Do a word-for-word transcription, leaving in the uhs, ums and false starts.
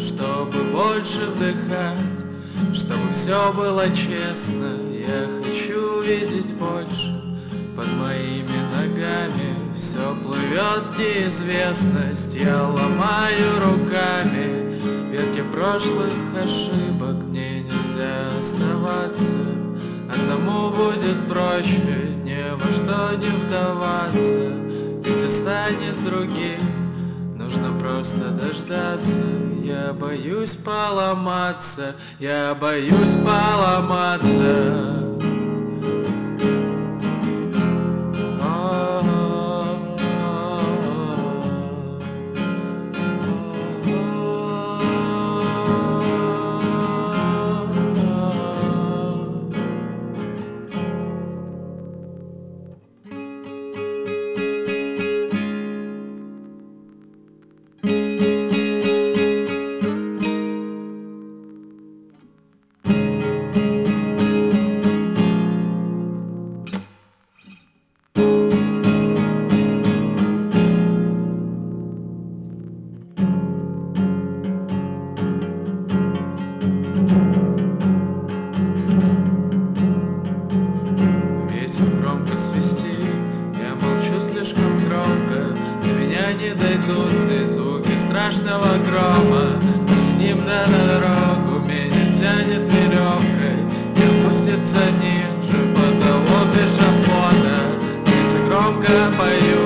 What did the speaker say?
чтобы больше вдыхать, чтобы все было честно. Я хочу видеть больше. Под моими ногами все плывет в неизвестность. Я ломаю руками ветки прошлых ошибок. Мне нельзя оставаться. Одному будет проще ни во что не вдаваться. Ведь устанет другим, нужно просто дождаться. Я боюсь поломаться, я боюсь поломаться. Громко свистит, я молчу слишком громко. До меня не дойдут здесь звуки страшного грома. Мы сидим на дорогу, меня тянет веревкой. Не опустится ниже потолок пешехода. Птицы громко поют.